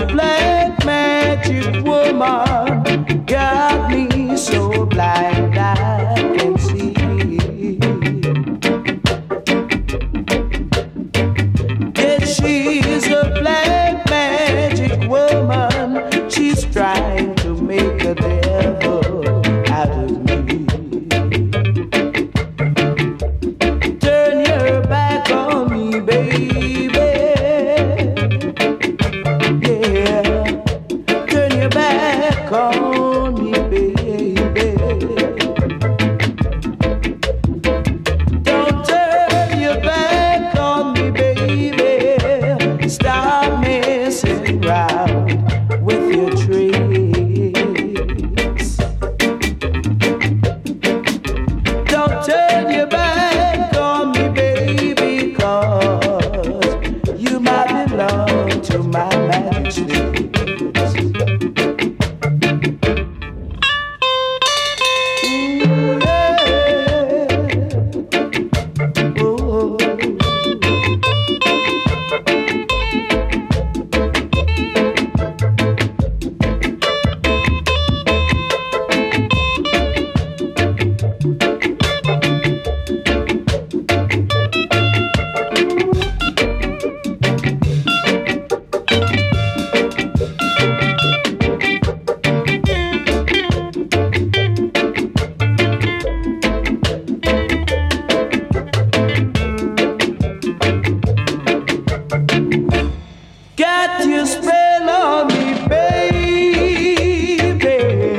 black magic woman got me so blind I can see. Yes, she's a black magic woman. She's trying to make a devil out of me. Turn your back on me, baby. Yeah, turn your back on me, baby. Don't turn your back on me, baby. Stop messing around with your tricks. Don't turn your back on me, baby, 'cause you might belong to my majesty. Ooh, yeah. Ooh. Got your spell on me, baby.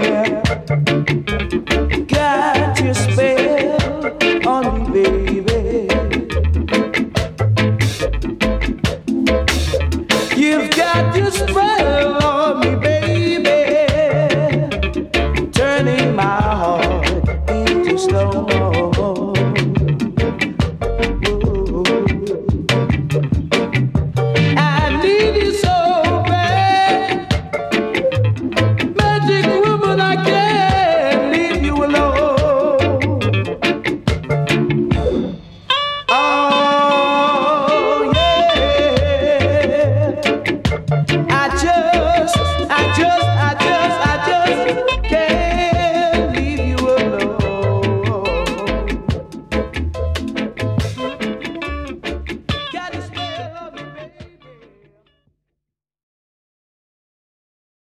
Got your spell on me, baby. You've got your spell.